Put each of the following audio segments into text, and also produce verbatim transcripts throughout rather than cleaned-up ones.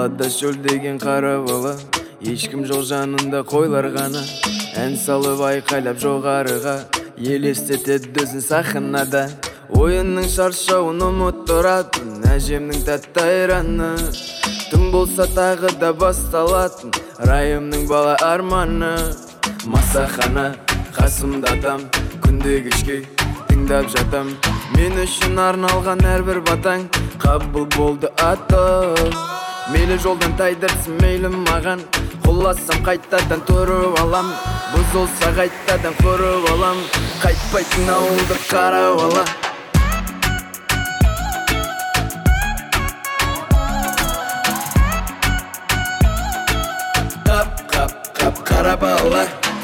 далада шөлдеген қара бала, ешкім жоқ жанында қойлар ғана. Ән салып айқайлап жоғарыға, елестетеді өзін сахнада. Ойынның шаршауын ұмыттыратын әжемнің тәтті айраны. Түн болса тағы да басталатын райымның бала арманы. Масахана қасымда атам, күнде кешке тыңдап жатам. Мен үшін арналған әрбір батаң қабыл болды ата. Мейлі жолдан тайдырсын мейлі маған, құласам қайтадан тұрып алам. Бұзылса қайтадан құрып алам, қайтпайтын ауылды қарап ала. Қап, қап, қап, қара бала.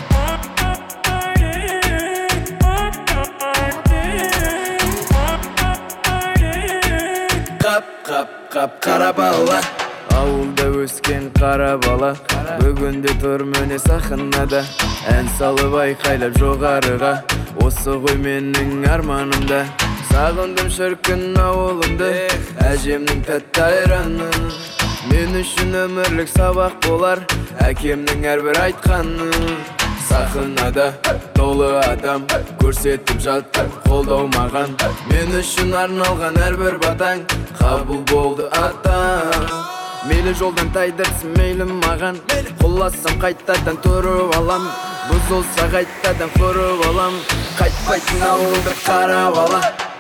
Қап, қап, қап, қара бала. Ауылда өскен қара бала, бүгінде тұр міне сахнада. Ән салып айқайлап жоғарыға, осы ғой менің арманымда. Сағындым шіркін ауылымды, әжемнің тәтті айранын. Мен үшін өмірлік сабақ болар, әкемнің әрбір айтқаны. Сахнада толы адам, көрсетіп жатыр қолдау маған. Мен үшін арналған әрбір батаң қабыл болды ата. Мейлі жолдан тайдырсын мейлі маған, құласам қайтадан тұрып алам. Бұзылса қайтадан құрып алам, қайтпайтын ауылды қарап ала.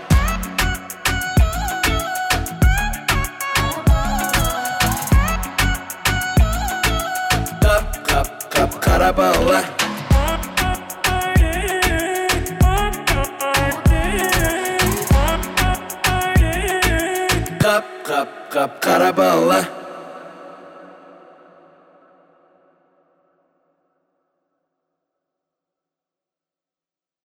Қап, қап, қап, қара бала. Қап, қап, қап, қара бала.